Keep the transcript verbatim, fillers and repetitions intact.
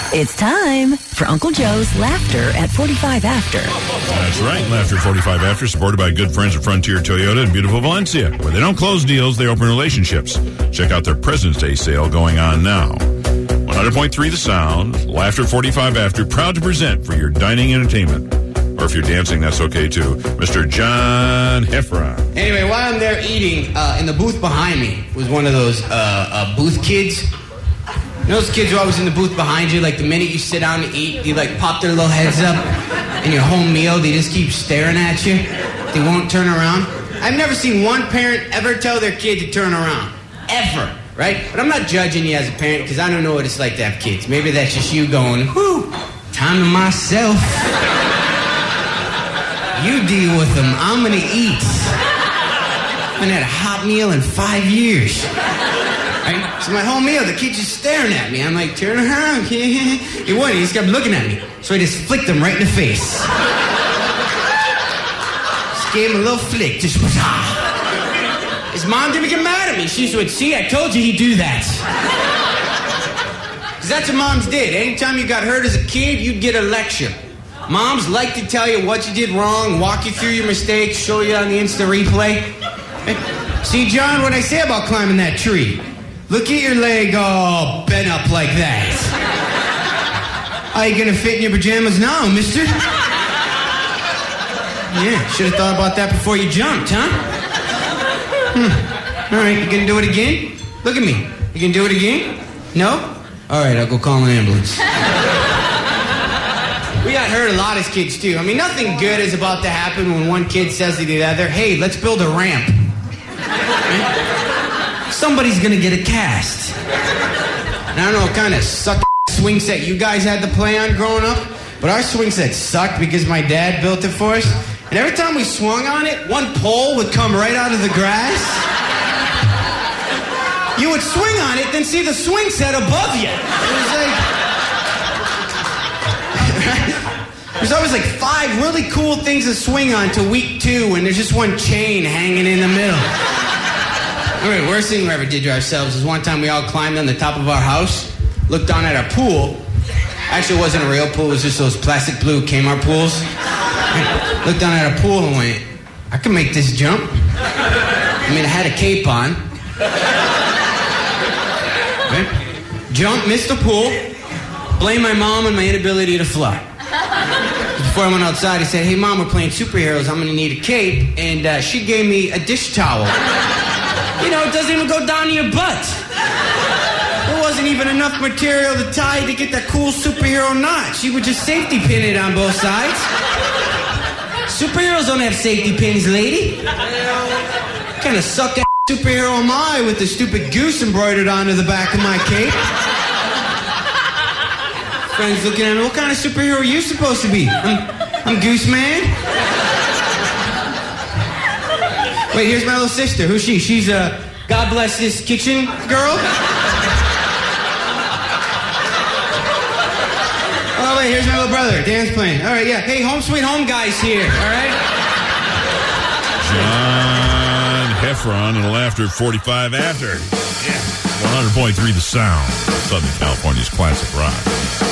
It's time for Uncle Joe's Laughter at forty-five After. That's right. Laughter at forty-five After, supported by good friends at Frontier Toyota in beautiful Valencia, where they don't close deals, they open relationships. Check out their President's Day sale going on now. one hundred point three The Sound, Laughter at forty-five After, proud to present for your dining entertainment. Or if you're dancing, that's okay too. Mister John Heffron. Anyway, while I'm there eating, uh, in the booth behind me was one of those uh, uh, booth kids. You know those kids who are always in the booth behind you, like the minute you sit down to eat, they like pop their little heads up, and your whole meal, they just keep staring at you. They won't turn around. I've never seen one parent ever tell their kid to turn around. Ever. Right? But I'm not judging you as a parent, because I don't know what it's like to have kids. Maybe that's just you going, whew, time to myself. You deal with them. I'm going to eat. I haven't had a hot meal in five years. Right? So my whole meal, the kid's just staring at me. I'm like, turn around. He wouldn't. He just kept looking at me. So I just flicked him right in the face. Just gave him a little flick. Just, ah. His mom didn't get mad at me. She would, see, I told you he'd do that. Because that's what moms did. Anytime you got hurt as a kid, you'd get a lecture. Moms like to tell you what you did wrong, walk you through your mistakes, show you on the instant replay. See, John, what I say about climbing that tree? Look at your leg all bent up like that. How you gonna fit in your pajamas now, mister? Yeah, should have thought about that before you jumped, huh? Hmm. All right, you gonna do it again? Look at me. You gonna do it again? No? All right, I'll go call an ambulance. We got hurt a lot as kids, too. I mean, nothing good is about to happen when one kid says to the other, hey, let's build a ramp. Right? Somebody's going to get a cast. And I don't know what kind of suck swing set you guys had to play on growing up, but our swing set sucked because my dad built it for us. And every time we swung on it, one pole would come right out of the grass. You would swing on it, then see the swing set above you. It was like... There's always like five really cool things to swing on till week two, and there's just one chain hanging in the middle. All right, worst thing we ever did to ourselves is one time we all climbed on the top of our house, looked down at our pool. Actually, it wasn't a real pool, it was just those plastic blue Kmart pools. Looked down at our pool and went, I can make this jump. I mean, I had a cape on. Right? Jump, missed the pool, blame my mom and my inability to fly. Before I went outside, I said, hey, Mom, we're playing superheroes. I'm going to need a cape. And uh, she gave me a dish towel. You know, it doesn't even go down to your butt. There wasn't even enough material to tie to get that cool superhero knot. She would just safety pin it on both sides. Superheroes don't have safety pins, lady. What kind of suck-ass superhero am I with the stupid goose embroidered onto the back of my cape? Friends looking at me, what kind of superhero are you supposed to be? I'm, I'm Goose Man. Wait, here's my little sister. Who's she? She's a God bless this kitchen girl. Oh, wait, here's my little brother. Dan's playing. All right, yeah. Hey, home sweet home guys here, all right? John Heffron and Laughter at forty-five After. Yeah. one hundred point three The Sound. Southern California's classic rock.